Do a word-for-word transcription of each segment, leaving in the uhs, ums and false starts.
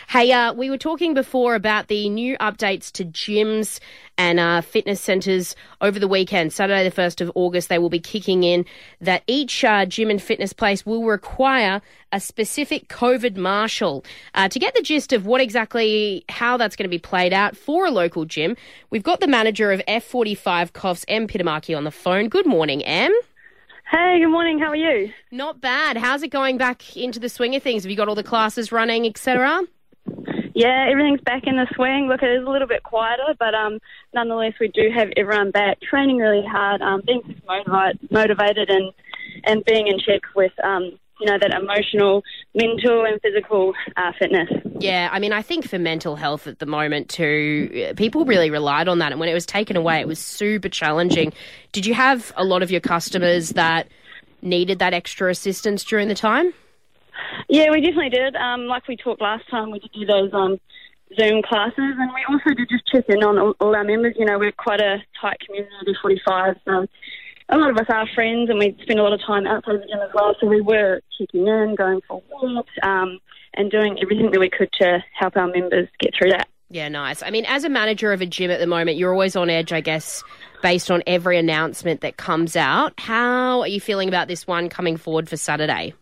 Hey, uh, we were talking before about the new updates to gyms and uh, fitness centres over the weekend. Saturday the first of August, they will be kicking in that each uh, gym and fitness place will require a specific COVID marshal. Uh, to get the gist of what exactly, how that's going to be played out for a local gym, we've got the manager of F forty-five C O F's, Em Pitamaki, on the phone. Good morning, Em. Hey, good morning. How are you? Not bad. How's it going back into the swing of things? Have you got all the classes running, et cetera? Yeah, everything's back in the swing. Look, it is a little bit quieter, but um, nonetheless, we do have everyone back training really hard, um, being motivated, motivated, and and being in check with um, you know, that emotional, mental, and physical uh, fitness. Yeah, I mean, I think for mental health at the moment too, people really relied on that, and when it was taken away, it was super challenging. Did you have a lot of your customers that needed that extra assistance during the time? Yeah, we definitely did. Um, like we talked last time, we did do those um, Zoom classes, and we also did just check in on all, all our members. You know, we're quite a tight community of forty-five, so a lot of us are friends, and we spend a lot of time outside of the gym as well, so we were checking in, going for walks, um, and doing everything that we could to help our members get through that. Yeah, nice. I mean, as a manager of a gym at the moment, you're always on edge, I guess, based on every announcement that comes out. How are you feeling about this one coming forward for Saturday?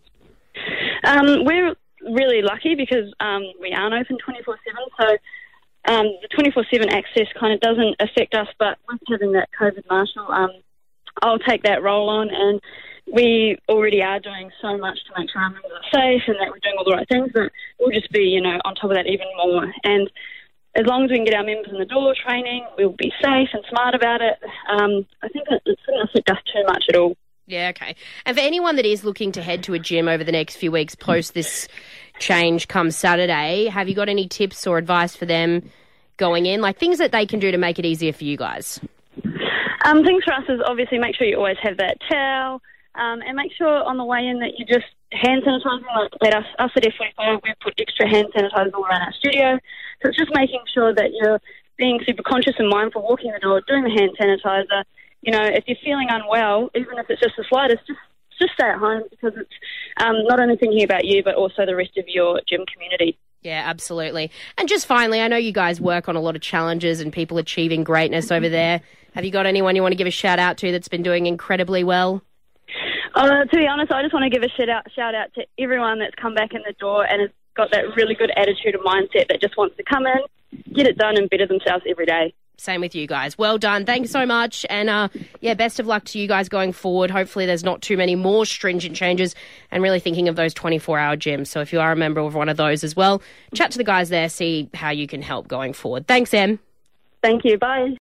Um, we're really lucky because um, we aren't open twenty-four seven, so um, the twenty-four seven access kind of doesn't affect us, but with having that COVID marshal, um, I'll take that role on, and we already are doing so much to make sure our members are safe and that we're doing all the right things, but we'll just be, you know, on top of that even more. And as long as we can get our members in the door training, we'll be safe and smart about it. Um, I think that it shouldn't affect us too much at all. Yeah, okay. And for anyone that is looking to head to a gym over the next few weeks post this change come Saturday, have you got any tips or advice for them going in? Like things that they can do to make it easier for you guys? Um, things for us is obviously make sure you always have that towel, um, and make sure on the way in that you just hand sanitizing. Like at us, us at F forty-five, we put extra hand sanitizer all around our studio. So it's just making sure that you're being super conscious and mindful, walking the door, doing the hand sanitizer. You know, if you're feeling unwell, even if it's just the slightest, just just stay at home, because it's um, not only thinking about you, but also the rest of your gym community. Yeah, absolutely. And just finally, I know you guys work on a lot of challenges and people achieving greatness over there. Have you got anyone you want to give a shout out to that's been doing incredibly well? Uh, to be honest, I just want to give a shout out, shout out to everyone that's come back in the door and has got that really good attitude and mindset that just wants to come in, get it done, and better themselves every day. Same with you guys. Well done. Thanks so much. And, uh, yeah, best of luck to you guys going forward. Hopefully there's not too many more stringent changes, and really thinking of those twenty-four hour gyms. So if you are a member of one of those as well, chat to the guys there, see how you can help going forward. Thanks, Em. Thank you. Bye.